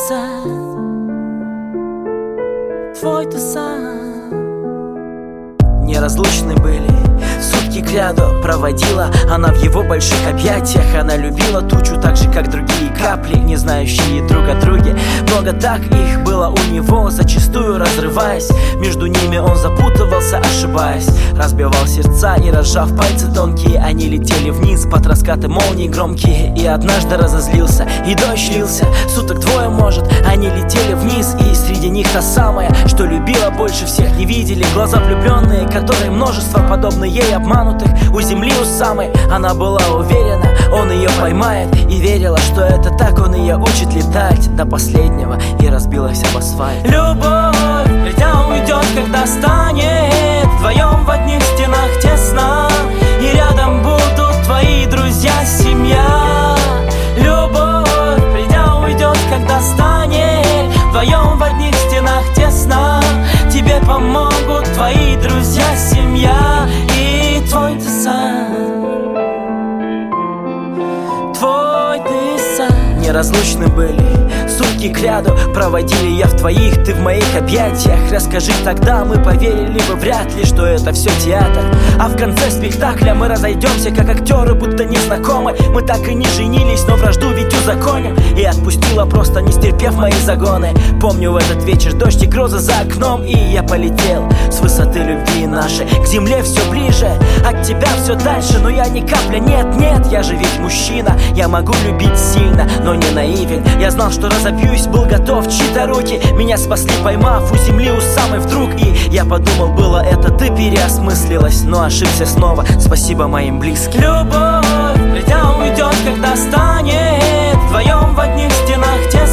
сад, твой ты сам. Неразлучны были, сутки кряду проводила она в его больших объятиях. Она любила тучу так же, как другие капли, не знающие друг о друге. Много так их было у него, зачастую разрываясь. Между ними он запутывался, ошибаясь. Разбивал сердца и, разжав пальцы тонкие, они летели вниз под раскаты молний громкие. И однажды разозлился, и дождь лился. Суток двое, может, они летели вниз. И среди них та самая, что любила больше всех. Не видели глаза влюбленные, которые множество, подобно ей, обманутых у земли у самой. Она была уверена, он ее поймает, и верила, что это так он ее учит летать до последнего, и разбилась об асфальт. Любовь, летя, уйдет, когда станет вдвоем в одних стенах тесно, и рядом будут твои друзья, семья. Любовь, придя, уйдет, когда станет вдвоем в одних стенах тесно, тебе помогут твои друзья, семья и твой ты сам. Твой ты сам. Неразлучны были, сутки кряду проводили я в твоих, ты в моих объятиях. Расскажи тогда, мы поверили бы вряд ли, что это все театр. А в конце спектакля мы разойдемся, как актеры, будто незнакомы. Мы так и не женились, но вражду ведь узаконим. И отпустила, просто не стерпев мои загоны. Помню в этот вечер дождь и грозы за окном, и я полетел с высоты любви нашей к земле все ближе, от тебя все дальше. Но я ни капля, нет, нет, я же ведь мужчина. Я могу любить сильно, но не наивен. Я знал, что разобьюсь, был готов, чьи-то руки меня спасли, поймав у земли у самой вдруг. И я подумал, было это ты, переосмыслилась, но ошибся снова, спасибо моим близким. Любовь, летя, уйдет, когда станет вдвоем в одних стенах